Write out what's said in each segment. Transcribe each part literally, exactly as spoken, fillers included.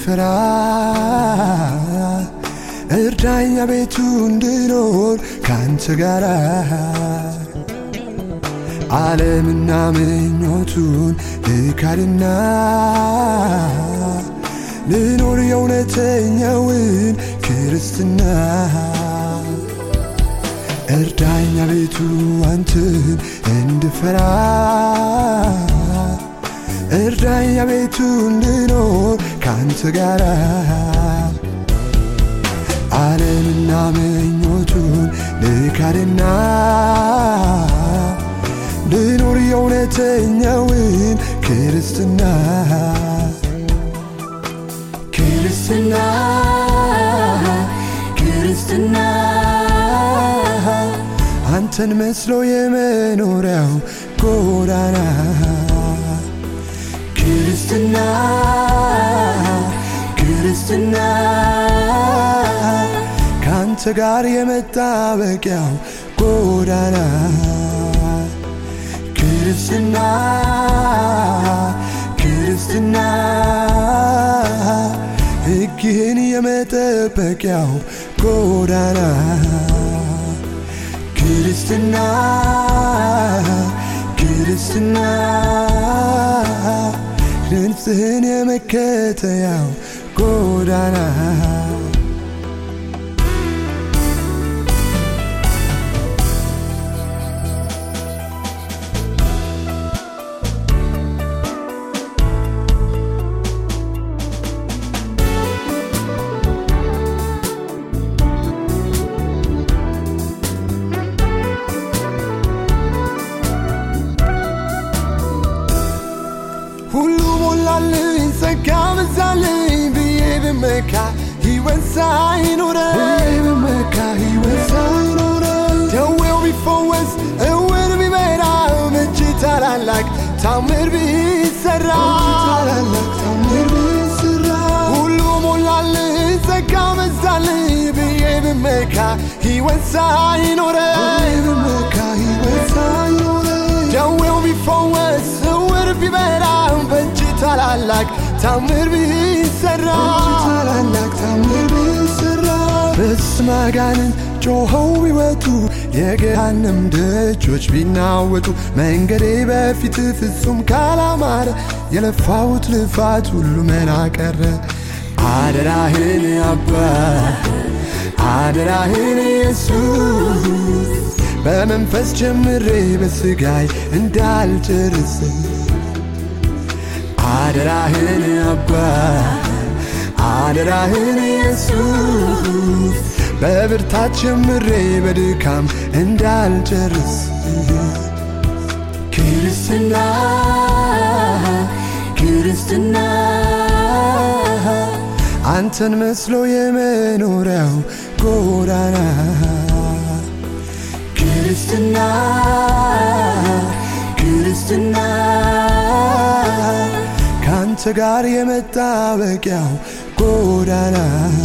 እንድፈራ እርዳኝ አቤቱ እንድኖር ካንተ ጋር ዓለምና ምኞቱን ልካድና ልኖር የእውነተኛውን ክርስትና እርዳኝ አቤቱ አንተን እንድፈራ እርዳኝ አቤቱ እንድኖር ካንተ ጋር ዓለምና ምኞቱን ልካድና ልኖር የእውነተኛውን ክርስትና ክርስትና ክርስትና አንተን መስሎ የመኖሪያው ጎዳና ክርስትና ክርስትና ካንተ ጋር የመጣበቂያው ጎዳና ክርስትና ክርስትና ሕግህን የመጠበቂያው ጎዳና ክርስትና ክርስትና ድምፅህን የመከተያው ጎዳና ሁሉ ሞላልኝ ጸጋ በዛልኝ ብዬ ብመካ ሕይወት ሳይኖረኝ ብመካ ሕይወት ሳይኖረኝ ደዌው ቢፈወስ እውር ቢበራ እጅ ታላላቅ ታምር ቢሰራ ታላላቅ ታምር ቢሰራ ሁሉ ሞላልኝ ጸጋ በዛልኝ ብዬ ብመካ ሕይወት ሳይኖረኝ ብመካ ሕይወት ሳይኖረኝ ደዌው ቢፈወስ እውር ቢበራ በእጅ ታላላቅ ታምር ቢሰራ ታላላቅ ታምር ቢሰራ በስመ አጋንንት ጮኸው ቢወጡ የገሃነም ደጆች ቢናወጡ መንገዴ በፊት ፍጹም ካላማረ የለፋሁት ልፋት ሁሉ መና ቀረ አደራህን አባ አደራህን ኢየሱስ በመንፈስ ጀምሬ በስጋይ እንዳልጨርስ አደራህን አባ አደራህን ኢየሱስ በብርታት ጀምሬ በድካም እንዳልጨርስ ክርስትና ክርስትና አንተን መስሎ የመኖሪያው ጎዳና ክርስትና ክርስትና ካንተ ጋር የመጣበቂያው ጎዳና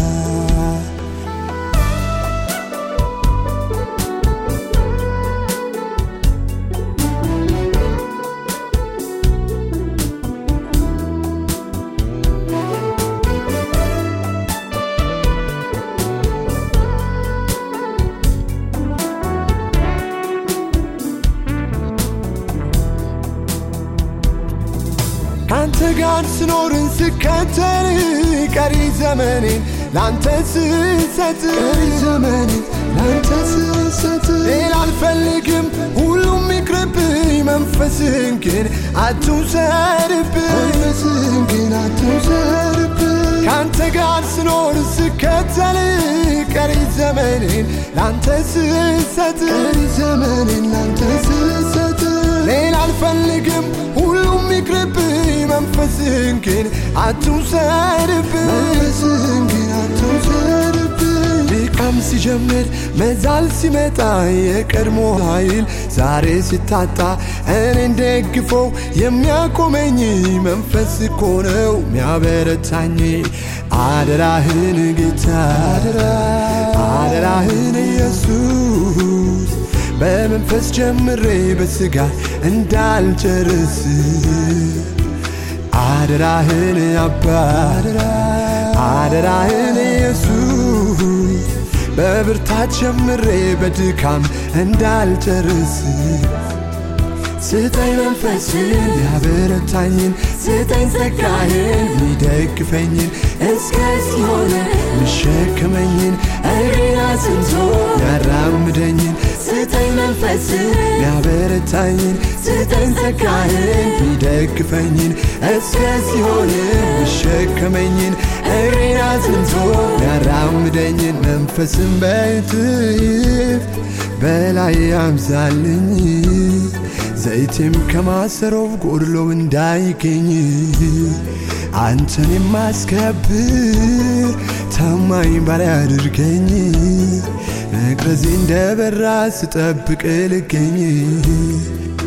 ካንተ ጋር ስኖርን ስከተል ቀሪ ዘመኔን ላንተ ስሰጥ ቀሪ ዘመኔን ላንተ ስሰጥ ሌላ አልፈልግም ሁሉም ይቅርብኝ መንፈስህን ግን አትውሰድብኝ መንፈስህን ግን አትውሰድብኝ ካንተ ጋር ስኖር ስከተል ቀሪ ዘመኔን ላንተ ስሰጥ ቀሪ ዘመኔን ላንተ ስሰጥ ሌላ አልፈልግም ሁሉም ይቅርብኝ መንፈስህን ግን አትውሰድብኝ መንፈስህን ግን አትውሰድብኝ ድካም ሲጀምር መዛል ሲመጣ የቀድሞ ኃይል ዛሬ ሲታጣ እኔን ደግፈው የሚያቆመኝ መንፈስ እኮ ነው የሚያበረታኝ አደራህን ጌታ አደራህን ኢየሱስ በመንፈስ ጀምሬ በስጋ እንዳልጨርስ አደራህን አባ አደራህን ኢየሱስ በብርታት ጀምሬ በድካም እንዳልጨርስ ስጠኝ መንፈስን ያበረታኝን ስጠኝ ጸጋህን ሚደግፈኝን እስከዚህ ሆነ ሚሸከመኝን እግሬን አጽንቶ ያራምደኝን ስጠኝ መንፈስን ያበረታኝን ስጠኝ ጸጋህን ሚደግፈኝን እስከዚህ ሆነ ሚሸከመኝን እግሬን አጽንቶ ያራምደኝን መንፈስን በእጥፍ በላይ ያብዛልኝ ዘይቴም ከማሰሮው ጎድሎ እንዳይገኝ አንተን የማስከብር ታማኝ ባሪያ አድርገኝ መቅረዜ እንደበራ ስጠብቅ ልገኝ